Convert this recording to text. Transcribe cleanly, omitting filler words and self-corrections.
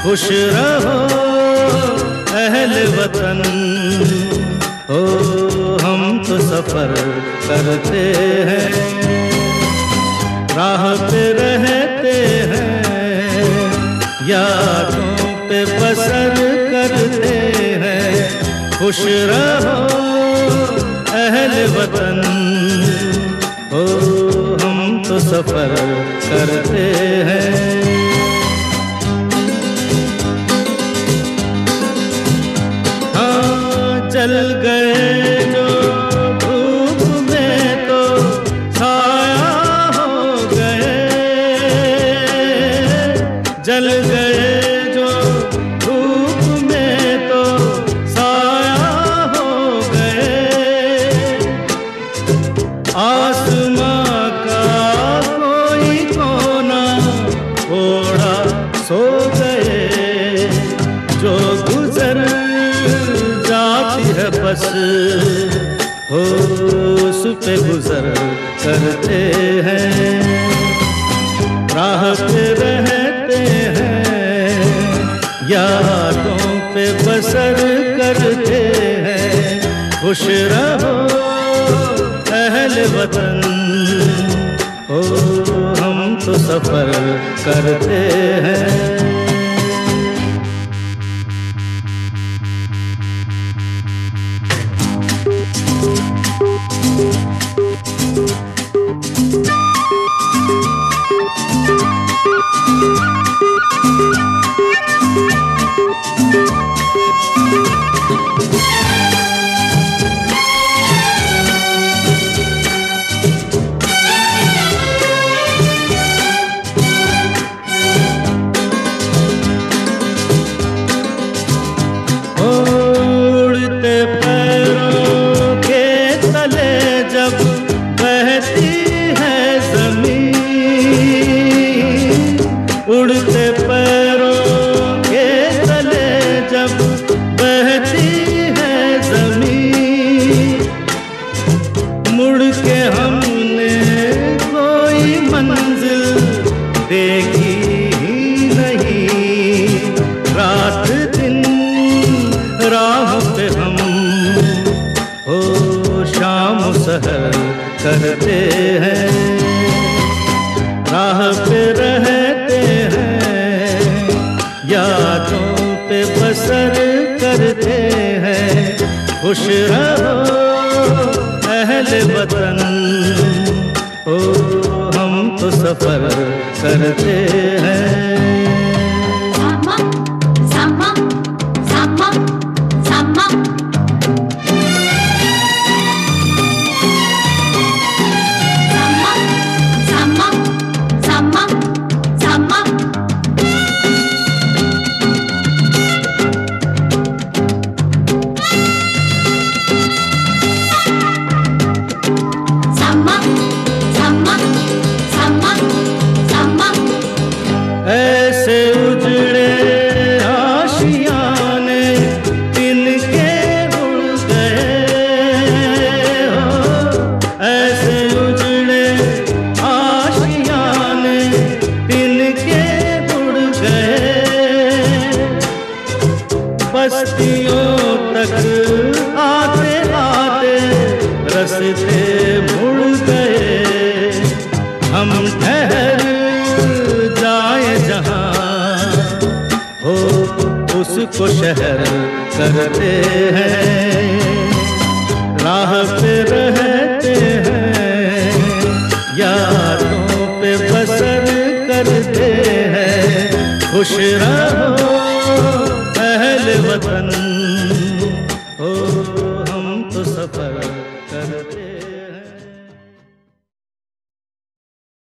खुश रहो अहले वतन। हो हम तो सफर करते हैं, राह पे रहते हैं, यादों पे बसर करते हैं। खुश रहो अहले वतन। हो हम तो सफर करते हैं। चल गए जो धूप में तो छाया हो गए, जल गए जो धूप में तो छाया हो गए। आसमां का कोई कोना थोड़ा सो गए, जो गुजर है बस हो उस पे गुजर करते हैं। राह पे रहते हैं, यादों पे बसर करते हैं। खुश रहो अहले वतन। हो हम तो सफर करते हैं। उड़ते पैरों के तले जब बहती है ज़मीन, मुड़ के हमने कोई मंजिल देखी ही नहीं। रात दिन राह पे हम हो शाम सहर करते हैं। राह पे रहते हैं, यादों पे बसर करते हैं। खुश रहो अहले वतन। हो हम तो सफर करते हैं। ऐसे उजड़े आशियाने तिनके उड़ गए हो। ऐसे उजड़े आशियाने तिनके उड़ गए। बस्तियों तक आते आते रास्ते मुड़ गए। हम ठहर जाए जहाँ हो उसको शहर करते हैं। राह पे रहते हैं, यादों पे बसर करते हैं। खुश रहो अहले वतन।